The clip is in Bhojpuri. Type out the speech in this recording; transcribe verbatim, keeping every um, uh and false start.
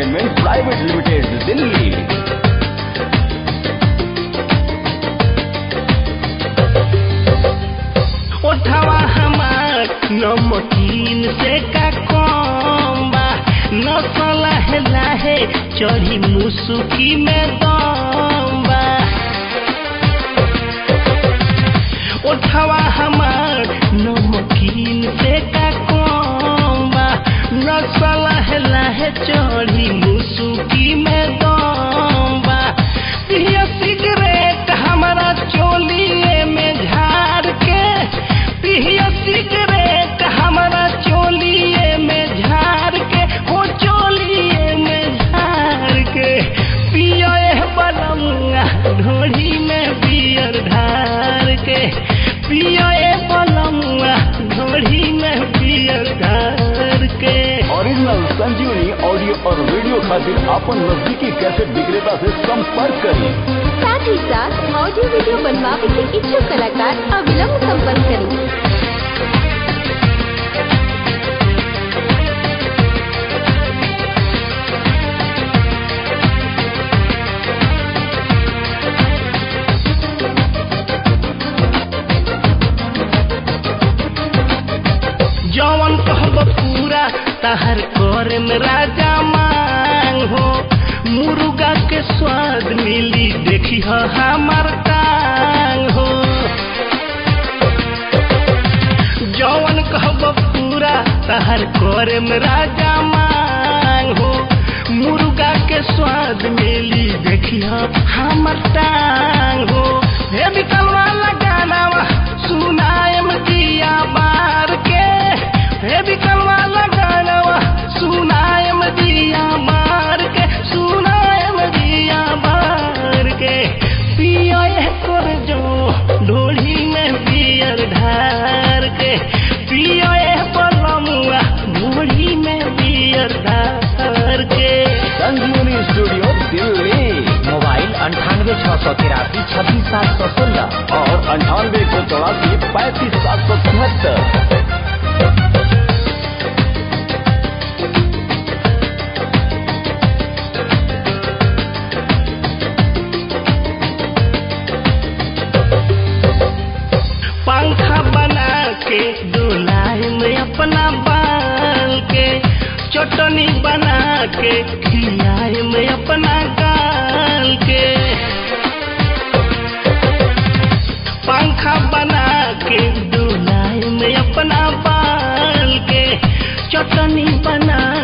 Entertainment private limited, Delhi. उठावा हमार नमकीन से का कम्बा, नसल लाहे लाहे चढ़ी मुसुकी में दम्बा। उठावा हमार नमकीन से का कम्बा, नसल लाहे लाहे चढ़ी मुसुकी में दम्बा। पिया सिगरेट हमारा चोलिए में झाड़ के, पिया सिगरेट हमारा चोलिए में झाड़ के, हो चोलिए में झाड़ के। पिया बलमुआ ढोली में बियर ढार के, पिया बलमुआ ढोली में बियर ढार के। ओरिजिनल संजीवनी ऑडियो और वीडियो खातिर अपन नजदीकी कैसेट विक्रेता से संपर्क करें। साथ ही साथ ऑडियो वीडियो बनवाने के इच्छुक कलाकार अविलंब संपर्क करें। जवन कहब पूरा तहर कर में राजा मांग हो, मुर्गा के स्वाद मिली देखी हो हमार टांग हो। जवन कहब पूरा तहर कर में राजा मांग हो, मुर्गा के स्वाद मिली देखी हो हमार टांग हो। हे बिकलवा लगाना सुनाएम दिया बार के, हे बिकलवा लगानवा सुनाएम दिया मार के, सुनाएम दिया मार के। पिया कर जो ढोली में बियर ढार के, पिया बलमुआ ढोली में बियर ढार के। संजीवनी स्टूडियो, दिल्ली। मोबाइल अंठानवे छः सौ तिरासी छब्बीस सात सौ सोलह और अंठानवे एक सौ चौरासी पैंतीस सात सौ तिहत्तर। पंखा बना के डोलाए में अपना बाल के, चटनी बना के खिलाए में अपना गाल के। पंखा बना के डोलाए में अपना बाल के, चटनी बना